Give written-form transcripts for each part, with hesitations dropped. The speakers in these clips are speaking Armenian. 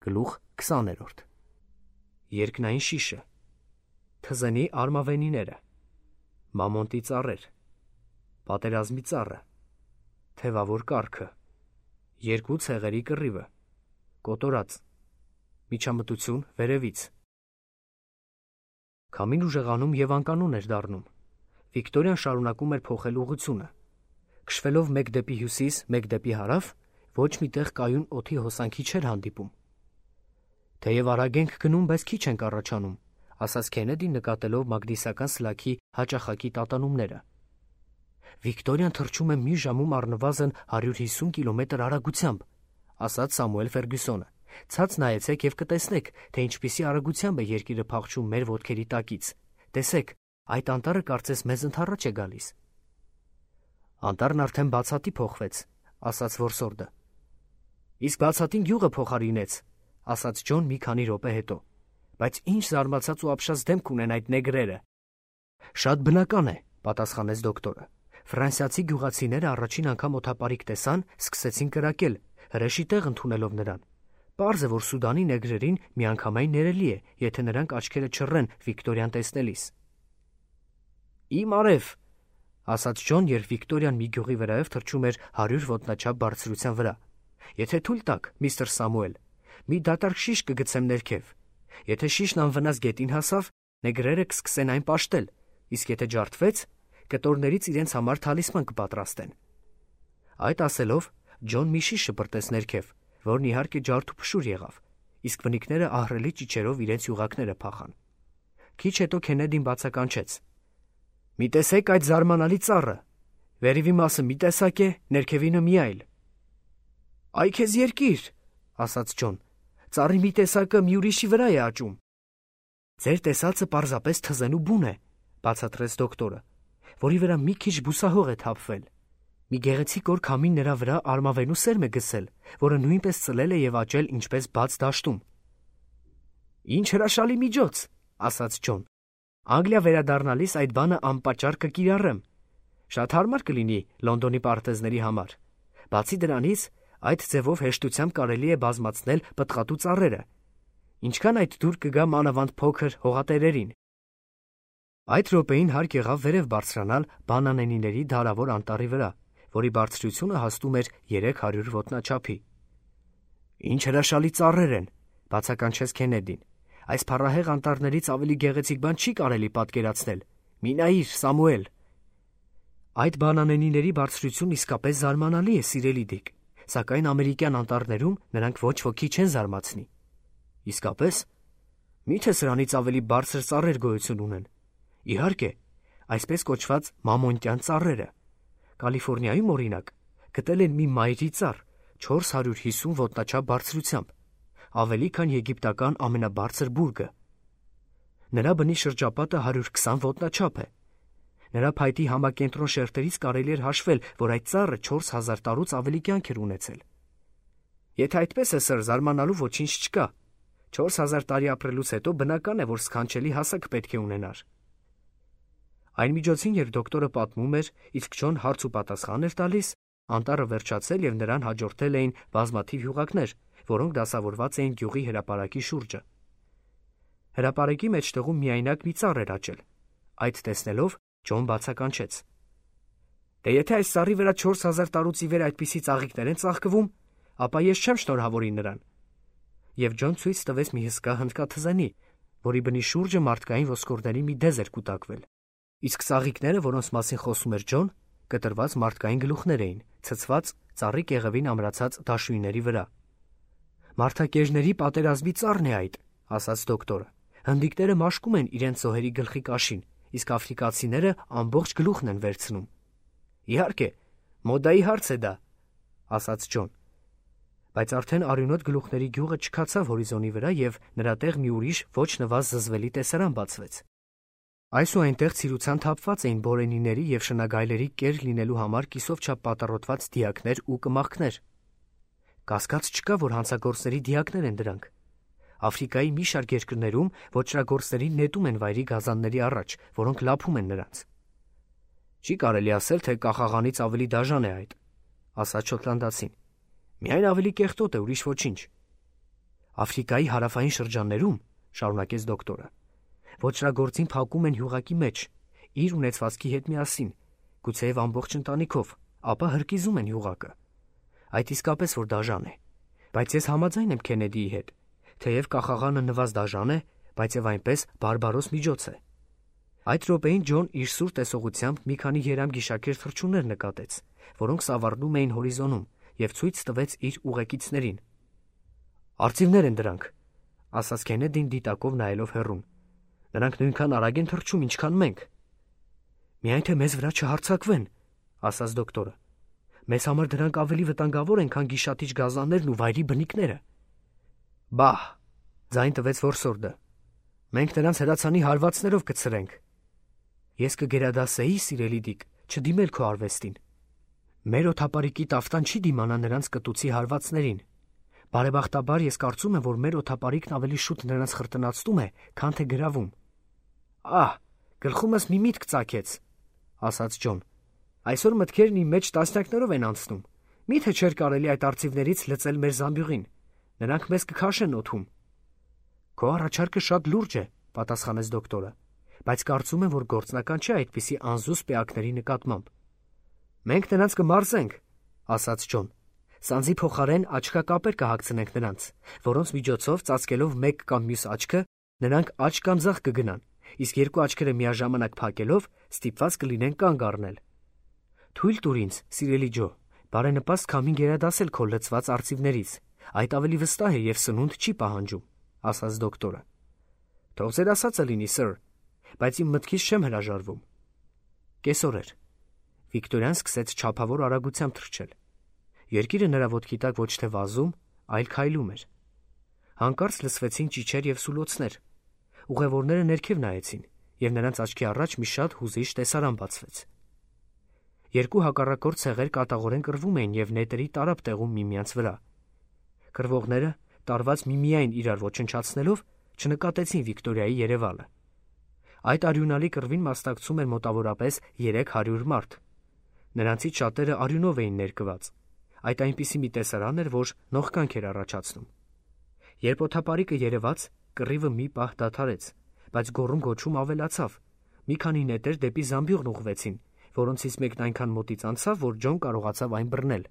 Գլուխ 20-րդ Երկնային շիշը, թզենի արմավենիները, մամոնտի ծառեր, պատերազմի ծառը, թևավոր կառքը, երկու ցեղերի կռիվը, կոտորած, միջամտություն վերևից։ Քամին ուժեղանում և անկանոն էր դառնում։ Վիկտորիան շարունակում էր փոխել ուղղությունը, քշվելով մեկ դեպի հյուսիս, մեկ դեպի հարավ, ոչ մի տեղ կայուն օդի հոսանքի չէր հանդիպում։ Թեև արագ ենք գնում, բայց քիչ ենք առաջանում, ասաց Քենեդին նկատելով մագնիսական սլաքի հաճախակի տատանումները։ Վիկտորիան թռչում է մի ժամում առնվազն 150 կիլոմետր արագությամբ, ասաց Սամուել Ֆերգյուսոնը։ Ցած նայեցեք և կտեսնեք, թե ինչպիսի արագությամբ է երկիրը փախչում մեր ոտքերի տակից։ Տեսեք, այդ անտառը կարծես մեզ ընդառաջ է գալիս։ Անտառն արդեն բացատի փոխվեց, ասաց որսորդը։ Իսկ բացատին գյուղը փոխարինեց, ասաց Ջոն մի քանի րոպե հետո։ Բայց ինչ զարմացած ու ապշած դեմք ունեն այդ նեգրերը։ Շատ բնական է, պատասխանեց դոկտորը։ Ֆրանսիացի գյուղացիները առաջին անգամ օդապարիկ տեսան, սկսեցին կրակել, հրեշի տեղ ընդունելով նրան։ Պարզ է, որ Սուդանի նեգրերին միանգամայն ներելի է, եթե նրանք աչքերը չռեն Վիկտորիան տեսնելիս։ Իմ արև, ասաց Ջոն, երբ Վիկտորիան մի գյուղի վրայով թռչում էր 100 ոտնաչափ բարձրության վրա։ Եթե թույլ տաք, միստր Սամուել, մի դատարկ շիշ կգցեմ ներքև։ Եթե շիշն անվնաս գետին հասավ, նեգրերը կսկսեն այն պաշտել, իսկ եթե ջարդվեց, կտորներից իրենց համար թալիսման կպատրաստեն։ Այդ ասելով, Ջոն մի շիշ շպրտեց ներքև, որն իհարկե ջարդ ու փշուր եղավ, իսկ վնիկները ահռելի ճիչերով իրենց յուղակները փախան։ Քիչ հետո Քենեդին բացականչեց. Մի տեսեք այդ զարմանալի ծառը, վերևի մասը մի տեսակ է, ներքևինը մի այլ։ Այ քեզ երկիր, ասաց Ջոն, ծառի մի տեսակը մի ուրիշի վրա է աճում։ Ձեր տեսածը պարզապես թզենու բուն է, բացատրեց դոկտորը, որի վրա մի քիչ բուսահող է թափվել։ Մի գեղեցիկ օր քամին նրա վրա արմավենու սերմ է գցել, որը նույնպես ծլել է և աճել ինչպես բաց դաշտում։ Ինչ հրաշալի միջոց, ասաց Ջոն։ Անգլիա վերադառնալիս այդ բանը անպատճառ կկիրառեմ։ Շատ հարմար կլինի Լոնդոնի պարտեզների համար։ Բացի դրանից, այդ ձևով հեշտությամբ կարելի է բազմացնել պտղատու ծառերը։ Ինչքան այդ դուր կգա մանավանդ փոքր հողատերերին։ Այդ րոպեին հարկ եղավ վերև բարձրանալ բանանենիների դարավոր անտառի վրա, որի բարձրությունը հասնում էր 300 ոտնաչափի։ Ինչ հրաշալի ծառեր են, բացականչեց Քենեդին։ Այս փառահեղ անտառներից ավելի գեղեցիկ բան չի կարելի պատկերացնել։ Մի նայիր, Սամուել։ Այդ բանանենիների բարձրությունն իսկապես զարմանալի է, սիրելի Դիկ, սակայն ամերիկյան անտառներում նրանք ոչ ոքի չեն զարմացնի։ Իսկապես, միթե սրանից ավելի բարձր ծառեր գոյություն ունեն։ Իհարկե, այսպես կոչված մամոնտյան ծառերը։ Կալիֆոռնիայում, օրինակ, գտել են մի մայրի ծառ 450 ոտնաչափ բարձրությամբ, ավելի քան եգիպտական ամենաբարձր բուրգը։ Նրա բնի շրջապատը 120 ոտնաչափ է։ Նրա փայտի համակենտրոն շերտերից կարելի էր հաշվել, որ այդ ծառը 4000 տարուց ավելի կյանք էր ունեցել։ Եթե այդպես է, սր, զարմանալու ոչինչ չկա։ 4000 տարի ապրելուց հետո բնական է, որ սքանչելի հասակ պետք է ունենար։ Այն միջոցին, երբ դոկտորը պատմում էր, իսկ Ջոն հարց ու պատասխան էր տալիս, անտառը վերջացել և նրան հաջորդել էին բազմաթիվ հյուղակներ, որոնք դասավորված էին գյուղի հրապարակի շուրջը։ Հրապարակի մեջտեղում միայնակ մի ծառ էր աճել։ Այդ տեսնելով Ջոն բացականչեց. Դե եթե այս ծառի վրա 4000 տարուց ի վեր այդպիսի ծաղիկներ են ծաղկվում, ապա ես չեմ շնորհավորի նրան։ Եվ Ջոն ցույց տվեց մի հսկա հնդկաթզենի, որի բնի շուրջը մարդկային ոսկորների մի դեզ էր կուտակվել։ Իսկ ծաղիկները, որոնց մասին խոսում էր Ջոն, կտրված մարդկային գլուխներ էին, ցցված ծառի կեղևին ամրացած դաշույնների վրա։ Մարդակերների պատերազմի ծառն է այդ, ասաց դոկտորը։ Հնդիկները մաշկում են իրենց զոհերի գլխի կաշին, իսկ աֆրիկացիները ամբողջ գլուխն են վերցնում։ Իհարկե, մոդայի հարց է դա, ասաց Ջոն։ Բայց արդեն արյունոտ գլուխների գյուղը չքացավ հորիզոնի վրա և նրա տեղ մի ուրիշ ոչ նվազ զզվելի տեսարան բացվեց։ Այս ու այնտեղ ցիրուցան թափված էին բորենիների և շնագայլերի կեր լինելու համար կիսով չափ պատառոտված դիակներ ու կմախքներ։ Կասկած չկա, որ հանցագործների դիակներ են դրանք։ Աֆրիկայի մի շարք երկրներում ոճրագործներին նետում են վայրի գազանների առաջ, որոնք լափում են նրանց։ Չի կարելի ասել, թե կախաղանից ավելի դաժան է այդ, ասաց շոտլանդացին։ Միայն ավելի կեղտոտ է, ուրիշ ոչինչ։ Աֆրիկայի հարավային շրջաններում, շարունակեց դոկտորը, ոչրագործին փակում են յուղակի մեջ, իր ունեցվածքի հետ միասին, գուցեև ամբողջ ընտանիքով, ապա հրկիզում են յուղակը։ Այդ իսկապես որ դաժան է, բայց ես համաձայն եմ Քենեդիի հետ, թեև կախաղանը նվազ դաժան է, բայց եւ այնպես բարբարոս միջոց է։ Այդ րոպեին Ջոն իր սուր տեսողությամբ մի քանի երամ-գիշակեր թռչուններ նկատեց, որոնք սավառնում էին հորիզոնում, եւ ցույց տվեց իր ուղեկիցներին։ Արծիվներ են դրանք, ասաց Քենեդին դիտակով նայելով հեռուն։ Նրանք նույնքան արագ են թռչում, ինչքան մենք։ Միայն թե մեզ վրա չհարձակվեն, ասաց դոկտորը։ Մեզ համար դրանք ավելի վտանգավոր են, քան գիշատիչ գազաններն ու վայրի բնիկները։ Բահ, ձայն տվեց որսորդը։ Մենք նրանց հրացանի հարվածներով կցրենք։ Ես կգերադասեի, սիրելի Դիկ, չդիմել քո արվեստին։ Մեր օթապարիկի տաֆտան չի դիմանա նրանց կտուցի հարվածներին։ Բարեբախտաբար ես կարծում եմ, որ մեր օթապարիկն ավելի շուտ նրանց խրտնացնում է, քան թե գրավում։ Ահ, գլխումս մի միտք ծագեց, ասաց Ջոն։ Այսօր մտքերն իմ մեջ տասնյակներով են անցնում։ Միթե չէր կարելի այդ արծիվներից լծել մեր զամբյուղին։ Նրանք մեզ կքաշեն օդում։ Քո առաջարկը շատ լուրջ է, պատասխանեց դոկտորը, բայց կարծում եմ, որ գործնական չէ այդպիսի անզուսպ էակների նկատմամբ։ Մենք նրանց կմարզենք, ասաց Ջոն։ Սանձի փոխարեն աչքակապեր կհագցնենք նրանց, որոնց միջոցով ծածկելով մեկ կամ մյուս աչքը, նրանք աջ կամ ձախ կգնան, իսկ երկու աչքերը միաժամանակ փակելով ստիպված կլինեն կանգ առնել։ Թույլ տուր ինձ, սիրելի Ջո, բարենպաստ քամին գերադասել քո լցված արծիվներից։ Այդ ավելի վստահ է եւ սնունդ չի պահանջում, ասաց դոկտորը։ Թող ձեր ասածը լինի, սըր, բայց իմ մտքից չեմ հրաժարվում։ Կեսօր էր։ Վիկտորյան սկսեց չափավոր արագությամբ թռչել։ Երկիրը նրա ոտքի տակ ոչ թե վազում, այլ քայլում էր։ Հանկարծ լսվեցին ճիչեր եւ սուլոցներ։ Ուղևորները ներքև նայեցին, եւ նրանց աչքի առաջ մի շատ հուզիչ տեսարան բացվեց։ Երկու հակառակորդ ցեղեր կատաղորեն կռվում էին եւ նետերի տարապ տեղում միմյանց վրա։ Կռվողները, տարված միմիայն իրար ոչնչացնելով, չնկատեցին Վիկտորիայի երևալը։ Այդ արյունալի կռվին մասնակցում էր մոտավորապես 300 մարդ։ Նրանցից շատերը արյունով էին ներկված։ Այդ այնպիսի մի տեսարան էր, որ նողկանք էր առաջացնում։ Երբ օթապարիկը երևաց, կռիվը մի պահ դադարեց, բայց գոռում-գոչում ավելացավ։ Մի քանի նետեր դեպի զամբյուղն ուղղվեցին, որոնցից մեկն այնքան մոտից անցավ, որ Ջոն կարողացավ այն բռնել։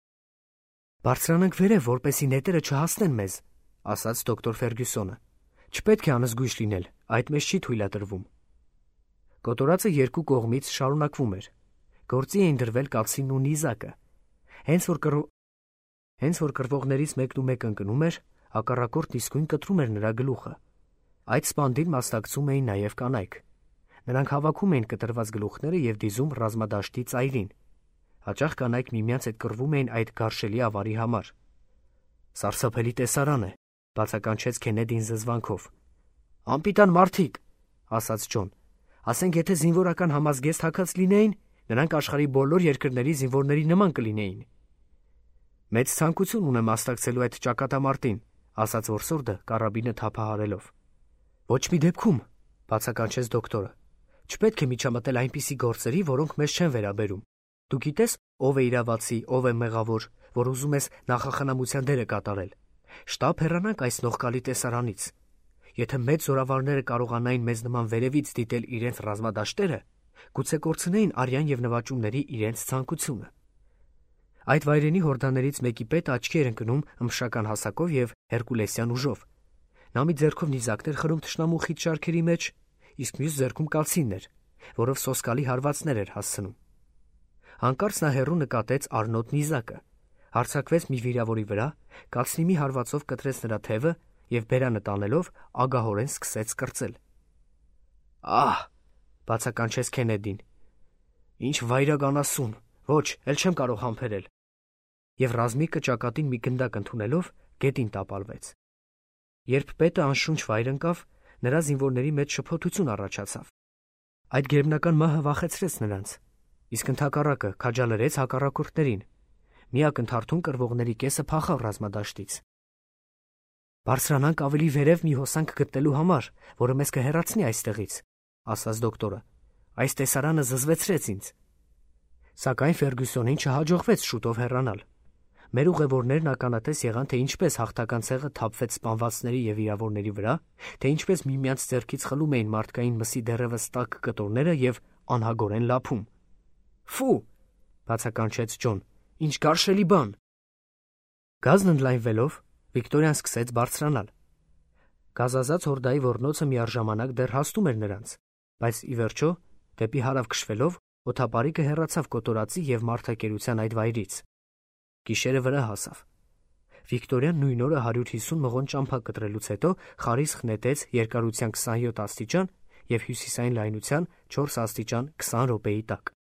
Բարձրանանք վերև, որպեսզի նետերը չհասնեն մեզ, ասաց դոկտոր Ֆերգյուսոնը։ Չպետք է անզգույշ լինել, այդ մեզ չի թույլատրվում։ Կոտորածը երկու կողմից շարունակվում էր։ Գործի էին դրվել կացինն ու նիզակը։ Հենց որ կռվողներից մեկն ու մեկը ընկնում էր, հակառակորդն իսկույն կտրում էր նրա գլուխը։ Այդ սպանդին մասնակցում էին նաև կանայք։ Նրանք հավաքում էին կտրված գլուխները եւ դիզում ռազմադաշտի ծայրին։ Հաճախ կանայք միմյանց հետ կռվում էին այդ գարշելի ավարի համար։ Սարսափելի տեսարան է, բացականչեց Քենեդին զզվանքով։ Անպիտան մարդիկ, ասաց Ջոն։ Ասենք եթե զինվորական համազգեստ հագած լինեին, նրանք աշխարհի բոլոր երկրների զինվորների նման կլինեին։ Մեծ ցանկություն ունեմ մասնակցելու այդ ճակատամարտին, ասաց որսորդը կարաբինը թափահարելով։ Ոչ մի դեպքում, բացականչեց դոկտորը։ Չպետք է միջամտել այնպիսի գործերի, որոնք մեզ չեն վերաբերում։ Դու գիտես, ով է իրավացի, ով է մեղավոր, որ ուզում ես նախախնամության դերը կատարել։ Շտապ հեռանանք այս նողկալի տեսարանից։ Եթե մեծ զորավարները կարողանային մեզ նման վերևից դիտել իրենց ռազմադաշտերը, գուցե կորցնեին արյան եւ նվաճումների իրենց ցանկությունը։ Այդ վայրենի հորդաներից մեկի պետը աչքի էր ընկնում ըմբշական հասակով եւ հերկուլեսյան ուժով։ Նա մի ձեռքով նիզակներ խրում թշնամու խիտ շարքերի մեջ, իսկ մյուս ձեռքում կալցիններ, որով սոսկալի հարվածներ էր հասցնում։ Հանկարծ նա հեռու նկատեց Արնոտ նիզակը, հարձակվեց մի վիրավորի վրա, կալցնի մի հարվածով կտրեց նրա թևը եւ բերանը տանելով ագահորեն սկսեց կրծել։ Ահ, բացականչեց Քենեդին։ Ինչ վայրագանասուն, ոչ, ել չեմ կարող համբերել։ Եվ ռազմիկը ճակատին մի գնդակ ընդունելով գետին տապալվեց։ Երբ պետը անշունչ վայր ընկավ, նրա զինվորների մեջ շփոթություն առաջացավ։ Այդ գերբնական մահը վախեցրեց նրանց, իսկ ընդհակառակը քաջալերեց հակառակորդներին։ Մի ակնթարթում կռվողների կեսը փախավ ռազմադաշտից։ Բարձրանանք ավելի վերև մի հոսանք գտնելու համար, որը մեզ կհեռացնի այստեղից, ասաց դոկտորը։ Այս տեսարանը զզվեցրեց ինձ։ Սակայն Ֆերգյուսոնին չհաջողվեց շուտով հեռանալ։ Մեր ուղևորներն ականատես եղան, թե ինչպես հաղթական ցեղը թափվեց սպանվածների եւ վիրավորների վրա, թե ինչպես միմյանց ձեռքից խլում էին մարդկային մսի դեռևս տաք կտորները եւ անհագորեն լափում։ «Ֆու!» բացականչեց Ջոն։ «Ինչ գարշելի բան»։ Գազն ընդլայնվելով, Վիկտորիան սկսեց բարձրանալ։ Գազազած հորդայի ոռնոցը միառժամանակ դեռ հասնում էր նրանց, բայց ի վերջո, դեպի հարավ քշվելով, օդապարիկը հեռացավ կոտորածի եւ մարդակերության այդ վայրից։ Գիշերը վրա հասավ։ Վիկտորիան նույն օրը 150 մղոն ճամփա կտրելուց հետո խարիսխ նետեց երկարության 27 աստիճան եւ հյուսիսային լայնության 4 աստիճան 20 րոպեի տակ։